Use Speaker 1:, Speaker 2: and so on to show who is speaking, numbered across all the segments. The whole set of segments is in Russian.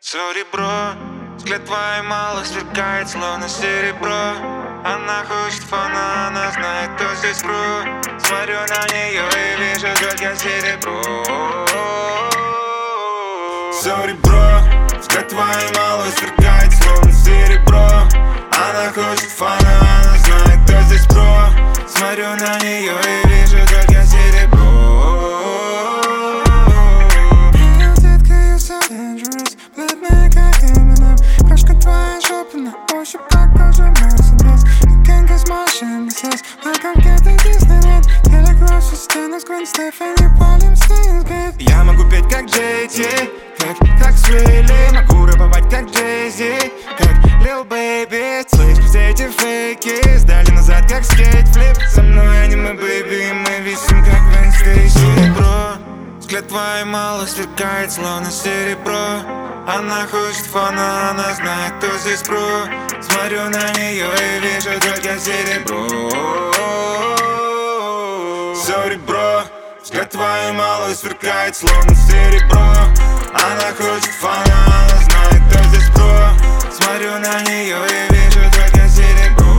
Speaker 1: Сори, бро, взгляд твой мало сверкает, словно серебро. Она хочет фана, она знает, кто здесь вру. Смотрю на нее и вижу только серебро. Сори, бро, взгляд твой мало сверкает, словно серебро. Она хочет фана, она знает, кто здесь бро. Смотрю на нее и вижу только серебро.
Speaker 2: Привет, детка, you so dangerous. Бледная, как Eminem. Крошка твоя жопа на ощупь, как кожа Mercedes. You can kiss my shameless. Welcome to Disneyland. Телеграф со стенок, Гвен Стефани, Полем Стейнсгейт.
Speaker 1: Я могу петь как Джей-Зи, как Свилли. Могу рэповать как Джей-Зи, как Lil Baby. Слышь, все эти фейки сдали назад как скейтфлип. Со мной аниме, бэйби, мы висим как Вен Стейси. Бро, взгляд твой мало сверкает, словно серебро. Она хочет фана, она знает, кто здесь про. Смотрю на нее и вижу только серебро. Сори, бро, взгляд твой мало сверкает, словно серебро. Она хочет фана, она знает, кто здесь про. Смотрю на нее и вижу только серебро.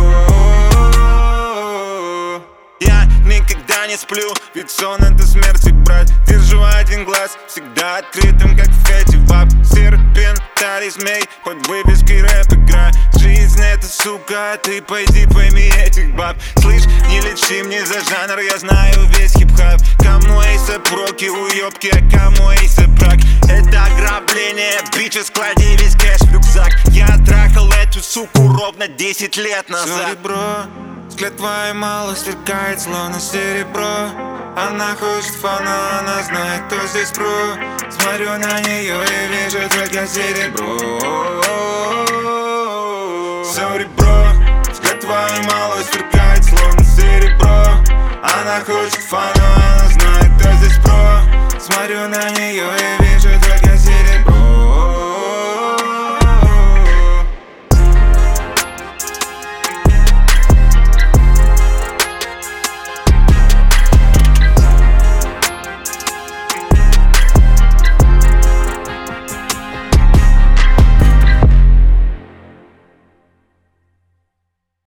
Speaker 1: Я никогда не сплю, ведь сон это смерть, брат. Держу один глаз всегда открытым, как Фетти Вап. Серпентарий змей, под вывеской рэп-игра. Жизнь это сука, ты пойди пойми этих баб. Слышь, не лечи мне за жанр, я знаю весь хип-хап. Кому эйсап роки, уёбки, а кому эйсап брак. Это ограбление, бича, склади весь кэш в рюкзак. Я трахал эту суку ровно 10 лет назад. Сори, бро, взгляд твой мало сверкает, словно серебро. Она хочет фана, она знает, кто здесь про. Смотрю на нее и вижу только серебро. Сори, бро, взгляд твой мало сверкает, словно серебро. Она хочет фана, она знает, кто здесь про. Смотрю на нее и вижу